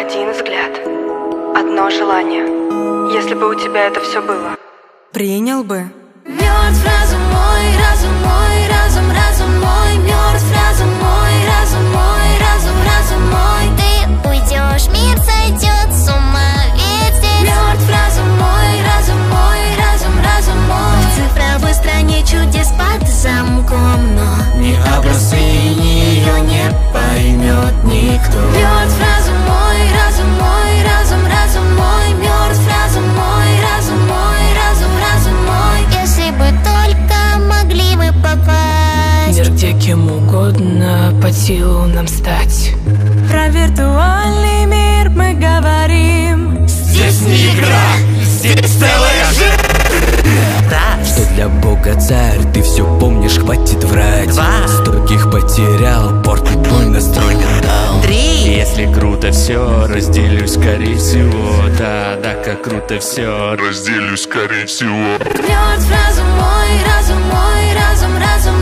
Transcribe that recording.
Один взгляд, одно желание. Если бы у тебя это все было, принял бы? Мертв разум мой, разум мой, разум, разум мой. Мертв разум мой, разум мой, разум, разум мой. Ты уйдешь, мир сойдет с ума, ведь здесь Мертв разум мой, разум мой, разум, разум мой. в цифровой стране чудес под замком, но Ни образцы, ни ее не поймет никто. Мертв разум мой, разум мой, разум, разум мой. Мертв разум мой, разум мой, разум, разум мой. если бы только могли мы попасть Мир, где кем угодно под силу нам стать. Про виртуальный мир мы говорим. Здесь не игра, здесь целая жизнь. Что для бога царь, ты все помнишь, хватит врать. Стольких потерял, портит твой настрой ментал. Если круто все, разделюсь, скорее всего. Да, как круто все, разделюсь, скорее всего. Мертв разум мой, разум мой, разум, разум